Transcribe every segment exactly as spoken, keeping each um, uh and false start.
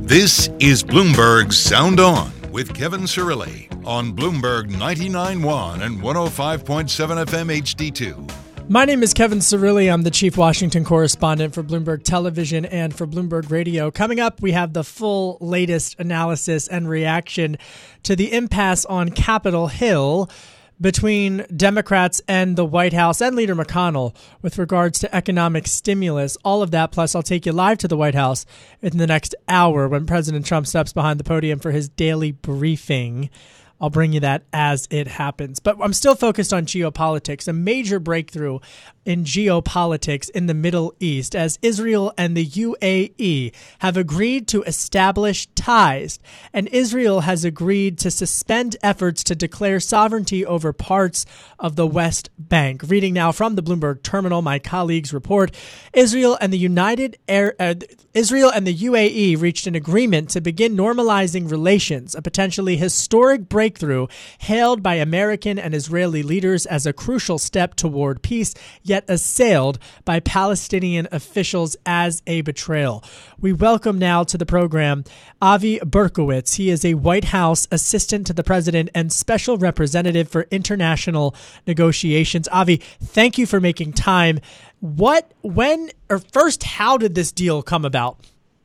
This is Bloomberg Sound On with Kevin Cirilli on Bloomberg ninety-nine point one and one oh five point seven F M H D two. My name is Kevin Cirilli. I'm the chief Washington correspondent for Bloomberg Television and for Bloomberg Radio. Coming up, we have the full latest analysis and reaction to the impasse on Capitol Hill between Democrats and the White House and Leader McConnell with regards to economic stimulus. All of that, plus I'll take you live to the White House in the next hour when President Trump steps behind the podium for his daily briefing. I'll bring you that as it happens. But I'm still focused on geopolitics, a major breakthrough in geopolitics in the Middle East as Israel and the U A E have agreed to establish ties. And Israel has agreed to suspend efforts to declare sovereignty over parts of the West Bank. Reading now from the Bloomberg Terminal, my colleagues report, Israel and the United Air, uh, Israel and the U A E reached an agreement to begin normalizing relations, a potentially historic breakthrough Breakthrough, hailed by American and Israeli leaders as a crucial step toward peace, yet assailed by Palestinian officials as a betrayal. We welcome now to the program Avi Berkowitz. He is a White House assistant to the president and special representative for international negotiations. Avi, thank you for making time. What, when, or first, how did this deal come about?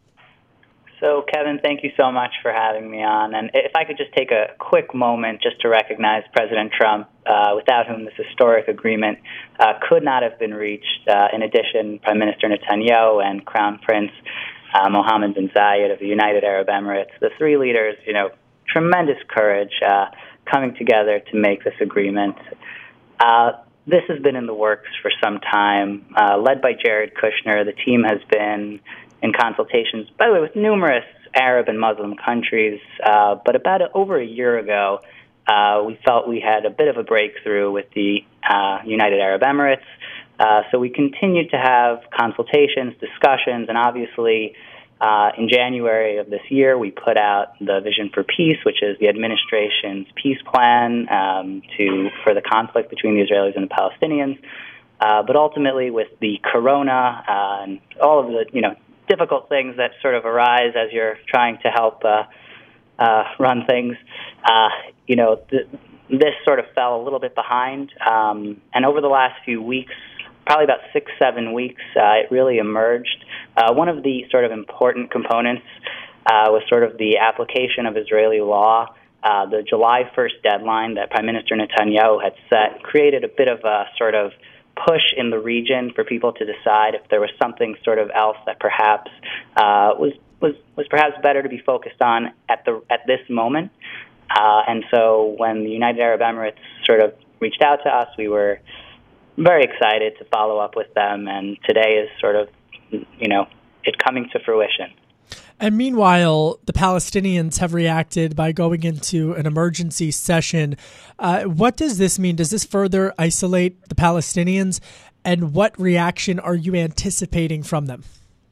So, Kevin, thank you so much for having me on. And if I could just take a quick moment just to recognize President Trump, uh, without whom this historic agreement uh, could not have been reached. Uh, in addition, Prime Minister Netanyahu and Crown Prince uh, Mohammed bin Zayed of the United Arab Emirates, the three leaders, you know, tremendous courage uh, coming together to make this agreement. Uh, this has been in the works for some time. Uh, led by Jared Kushner, the team has been in consultations, by the way, with numerous Arab and Muslim countries. Uh, but about a, over a year ago, uh, we felt we had a bit of a breakthrough with the uh, United Arab Emirates. Uh, so we continued to have consultations, discussions, and obviously uh, in January of this year, we put out the Vision for Peace, which is the administration's peace plan um, to for the conflict between the Israelis and the Palestinians. Uh, but ultimately, with the corona uh, and all of the, you know, difficult things that sort of arise as you're trying to help uh, uh, run things. Uh, you know, th- this sort of fell a little bit behind. Um, and over the last few weeks, probably about six, seven weeks, uh, it really emerged. Uh, one of the sort of important components uh, was sort of the application of Israeli law. Uh, the July first deadline that Prime Minister Netanyahu had set created a bit of a sort of push in the region for people to decide if there was something sort of else that perhaps uh, was was was perhaps better to be focused on at the at this moment. Uh, and so when the United Arab Emirates sort of reached out to us, we were very excited to follow up with them. And today is sort of, you know, it coming to fruition. And meanwhile, the Palestinians have reacted by going into an emergency session. Uh, what does this mean? Does this further isolate the Palestinians? And what reaction are you anticipating from them?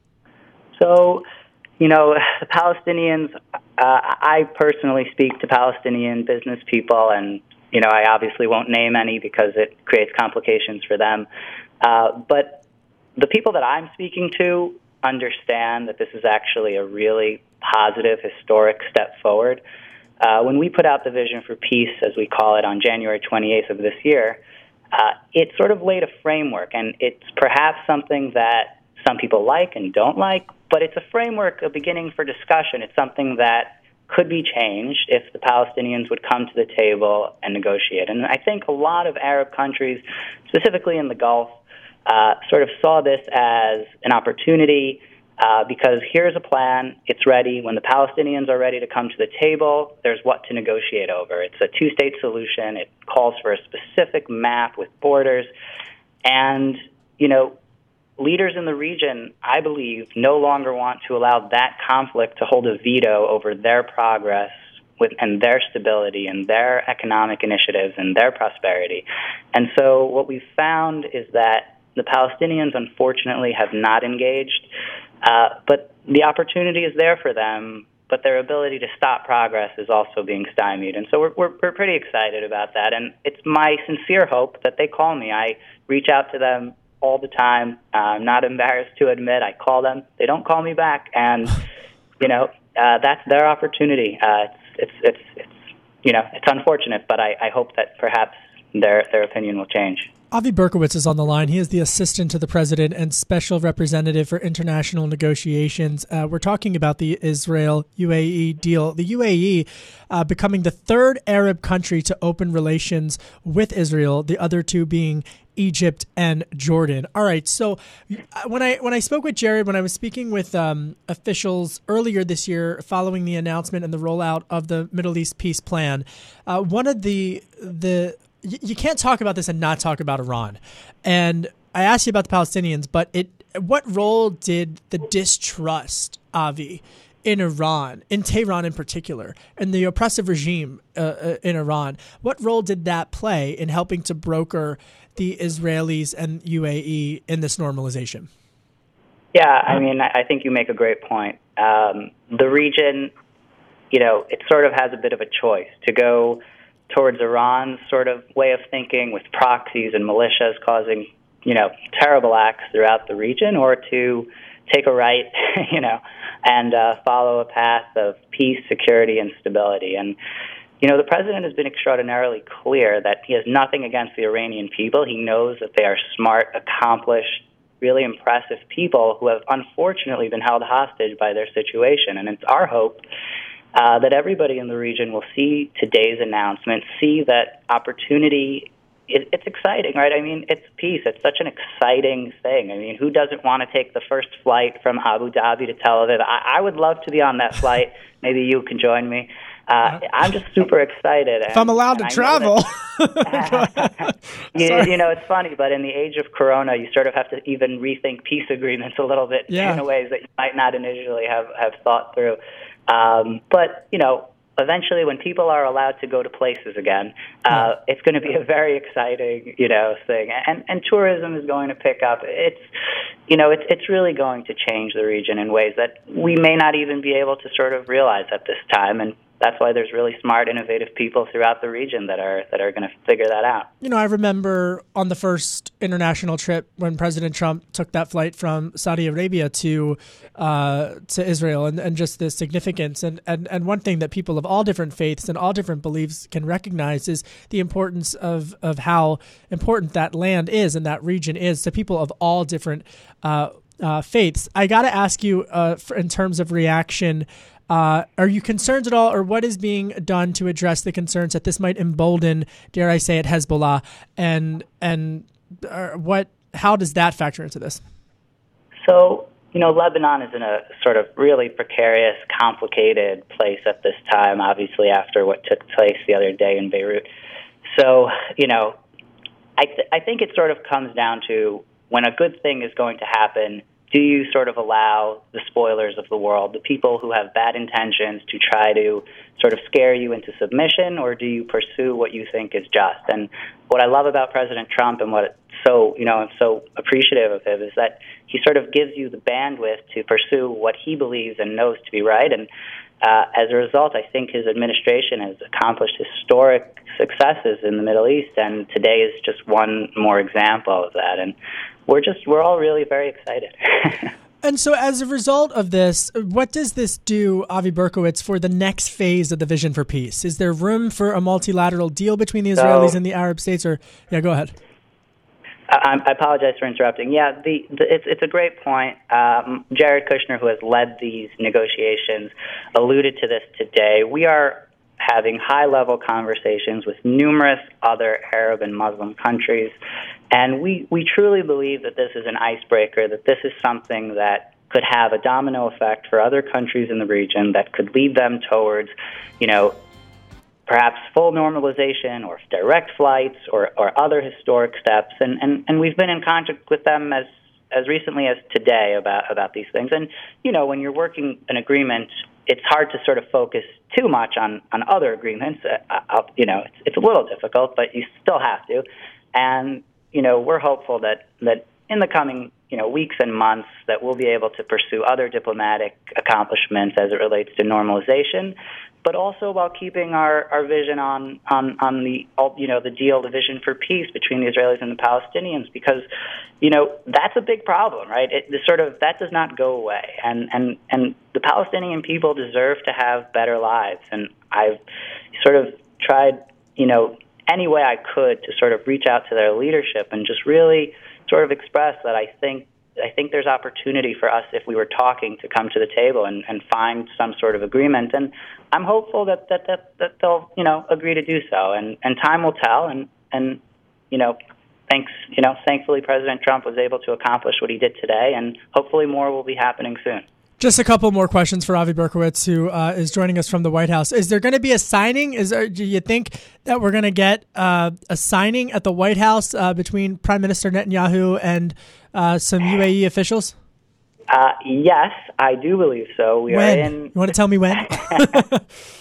So, you know, the Palestinians, uh, I personally speak to Palestinian business people, and, you know, I obviously won't name any because it creates complications for them. Uh, but the people that I'm speaking to understand that this is actually a really positive, historic step forward. Uh, when we put out the Vision for Peace, as we call it, on January twenty-eighth of this year, uh, it sort of laid a framework, and it's perhaps something that some people like and don't like, but it's a framework, a beginning for discussion. It's something that could be changed if the Palestinians would come to the table and negotiate. And I think a lot of Arab countries, specifically in the Gulf, Uh, sort of saw this as an opportunity uh, because here's a plan, it's ready. When the Palestinians are ready to come to the table, there's what to negotiate over. It's a two-state solution. It calls for a specific map with borders. And, you know, leaders in the region, I believe, no longer want to allow that conflict to hold a veto over their progress with and their stability and their economic initiatives and their prosperity. And so what we've found is that the Palestinians, unfortunately, have not engaged, uh, but the opportunity is there for them, but their ability to stop progress is also being stymied. And so we're, we're, we're pretty excited about that. And it's my sincere hope that they call me. I reach out to them all the time. Uh, I'm not embarrassed to admit I call them. They don't call me back. And, you know, uh, that's their opportunity. Uh, it's, it's, it's, it's, you know, it's unfortunate, but I, I hope that perhaps their their opinion will change. Avi Berkowitz is on the line. He is the assistant to the president and special representative for international negotiations. Uh, we're talking about the Israel-U A E deal. The U A E uh, becoming the third Arab country to open relations with Israel, the other two being Egypt and Jordan. All right. So when I when I spoke with Jared, when I was speaking with um, officials earlier this year following the announcement and the rollout of the Middle East peace plan, uh, one of the the you can't talk about this and not talk about Iran. And I asked you about the Palestinians, but it what role did the distrust, Avi, in Iran, in Tehran in particular, and the oppressive regime uh, uh, in Iran, what role did that play in helping to broker the Israelis and U A E in this normalization? Yeah, I mean, I think you make a great point. Um, the region, you know, it sort of has a bit of a choice to go towards Iran's sort of way of thinking with proxies and militias causing, you know, terrible acts throughout the region, or to take a right, you know, and uh, follow a path of peace, security, and stability. And, you know, the president has been extraordinarily clear that he has nothing against the Iranian people. He knows that they are smart, accomplished, really impressive people who have unfortunately been held hostage by their situation. And it's our hope Uh, that everybody in the region will see today's announcement, see that opportunity. It, it's exciting, right? I mean, it's peace. It's such an exciting thing. I mean, who doesn't want to take the first flight from Abu Dhabi to Tel Aviv? I, I would love to be on that flight. Maybe you can join me. Uh, I'm just super excited. If and, I'm allowed to travel. That, you, you know, it's funny, but in the age of Corona, you sort of have to even rethink peace agreements a little bit yeah. in ways that you might not initially have, have thought through. Um, but, you know, eventually when people are allowed to go to places again, uh, it's going to be a very exciting, you know, thing. And, and tourism is going to pick up. It's, you know, it's, it's really going to change the region in ways that we may not even be able to sort of realize at this time. And that's why there's really smart, innovative people throughout the region that are that are going to figure that out. You know, I remember on the first international trip when President Trump took that flight from Saudi Arabia to uh, to Israel, and, and just the significance. And, and, and one thing that people of all different faiths and all different beliefs can recognize is the importance of, of how important that land is and that region is to people of all different uh, uh, faiths. I got to ask you, uh, for, in terms of reaction, Uh, are you concerned at all, or what is being done to address the concerns that this might embolden, dare I say it, Hezbollah, and and uh, what? How does that factor into this? So, you know, Lebanon is in a sort of really precarious, complicated place at this time, obviously after what took place the other day in Beirut. So, you know, I, th- I think it sort of comes down to when a good thing is going to happen, do you sort of allow the spoilers of the world, the people who have bad intentions, to try to sort of scare you into submission, or do you pursue what you think is just? And what I love about President Trump and what so, you know, I'm so appreciative of him is that he sort of gives you the bandwidth to pursue what he believes and knows to be right. And uh, as a result, I think his administration has accomplished historic successes in the Middle East, and today is just one more example of that. And we're just, we're all really very excited. And so as a result of this, what does this do, Avi Berkowitz, for the next phase of the Vision for Peace? Is there room for a multilateral deal between the Israelis so, and the Arab states? Or yeah, go ahead. I, I apologize for interrupting. Yeah, the, the, it's, it's a great point. Um, Jared Kushner, who has led these negotiations, alluded to this today. We are having high-level conversations with numerous other Arab and Muslim countries, and we, we truly believe that this is an icebreaker, that this is something that could have a domino effect for other countries in the region that could lead them towards, you know, perhaps full normalization or direct flights or, or other historic steps. And, and, and we've been in contact with them as, as recently as today about, about these things. And, you know, when you're working an agreement, it's hard to sort of focus too much on, on other agreements. Uh, uh, you know, it's, it's a little difficult, but you still have to. And, you know, we're hopeful that, that in the coming you know, weeks and months that we'll be able to pursue other diplomatic accomplishments as it relates to normalization, but also while keeping our, our vision on, on, on the, you know, the deal, the vision for peace between the Israelis and the Palestinians, because, you know, that's a big problem, right? It, the sort of, that does not go away. And, and, and the Palestinian people deserve to have better lives. And I've sort of tried, you know, any way I could to sort of reach out to their leadership and just really sort of express that I think I think there's opportunity for us, if we were talking, to come to the table and, and find some sort of agreement. And I'm hopeful that, that, that, that they'll, you know, agree to do so. And, and time will tell. And, and, you know, thanks, you know, thankfully President Trump was able to accomplish what he did today, and hopefully more will be happening soon. Just a couple more questions for Avi Berkowitz, who uh, is joining us from the White House. Is there going to be a signing? Is there, do you think that we're going to get uh, a signing at the White House uh, between Prime Minister Netanyahu and uh, some U A E officials? Uh, yes, I do believe so. We when? are in. You want to tell me when? uh,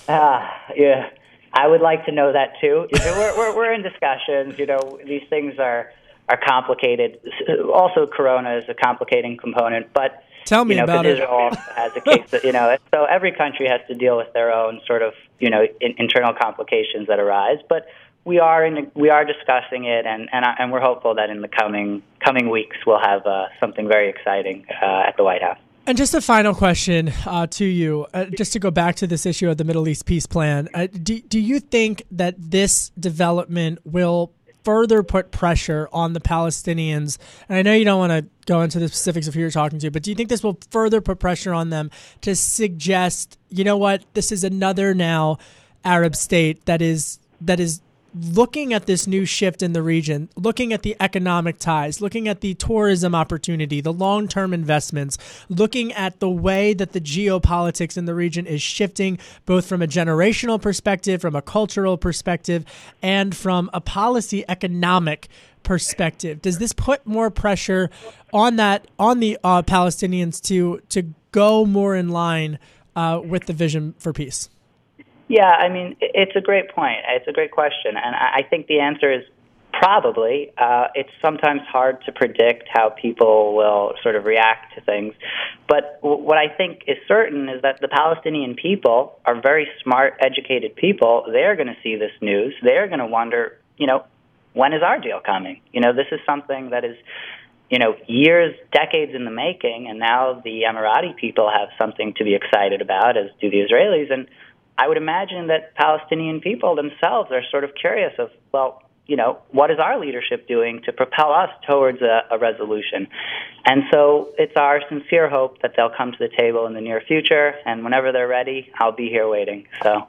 yeah, I would like to know that too. We're, we're, we're in discussions. You know, these things are are complicated. Also, Corona is a complicating component, but. Tell me you know, about it. Israel also has a case that, you know, so every country has to deal with their own sort of, you know, in, internal complications that arise. But we are in, we are discussing it, and and, I, and we're hopeful that in the coming coming weeks we'll have uh, something very exciting uh, at the White House. And just a final question uh, to you, uh, just to go back to this issue of the Middle East peace plan. Uh, do do you think that this development will further put pressure on the Palestinians? And I know you don't want to go into the specifics of who you're talking to, but do you think this will further put pressure on them to suggest, you know what, this is another now Arab state that is that is looking at this new shift in the region, looking at the economic ties, looking at the tourism opportunity, the long-term investments, looking at the way that the geopolitics in the region is shifting, both from a generational perspective, from a cultural perspective, and from a policy economic perspective? Does this put more pressure on that, on the uh, Palestinians to to go more in line uh, with the vision for peace? Yeah, I mean, it's a great point. It's a great question. And I think the answer is probably. Uh, it's sometimes hard to predict how people will sort of react to things. But w- what I think is certain is that the Palestinian people are very smart, educated people. They're going to see this news. They're going to wonder, you know, when is our deal coming? You know, this is something that is, you know, years, decades in the making, and now the Emirati people have something to be excited about, as do the Israelis. And I would imagine that Palestinian people themselves are sort of curious of, well, you know, what is our leadership doing to propel us towards a, a resolution? And so it's our sincere hope that they'll come to the table in the near future, and whenever they're ready, I'll be here waiting. So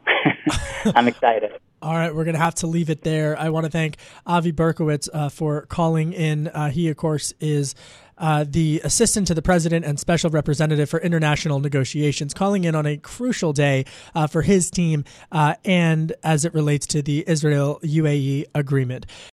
I'm excited. All right, we're going to have to leave it there. I want to thank Avi Berkowitz uh, for calling in. Uh, he, of course, is uh, the assistant to the president and special representative for international negotiations, calling in on a crucial day uh, for his team uh, and as it relates to the Israel U A E agreement.